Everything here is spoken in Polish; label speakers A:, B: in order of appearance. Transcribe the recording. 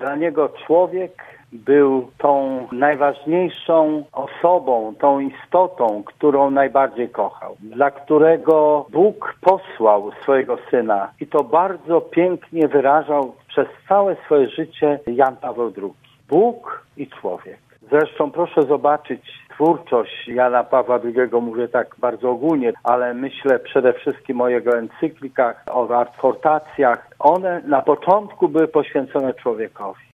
A: Dla niego człowiek był tą najważniejszą osobą, tą istotą, którą najbardziej kochał, dla którego Bóg posłał swojego Syna i to bardzo pięknie wyrażał przez całe swoje życie Jan Paweł II. Bóg i człowiek. Zresztą proszę zobaczyć twórczość Jana Pawła II, mówię tak bardzo ogólnie, ale myślę przede wszystkim o jego encyklikach, o adhortacjach. One na początku były poświęcone człowiekowi.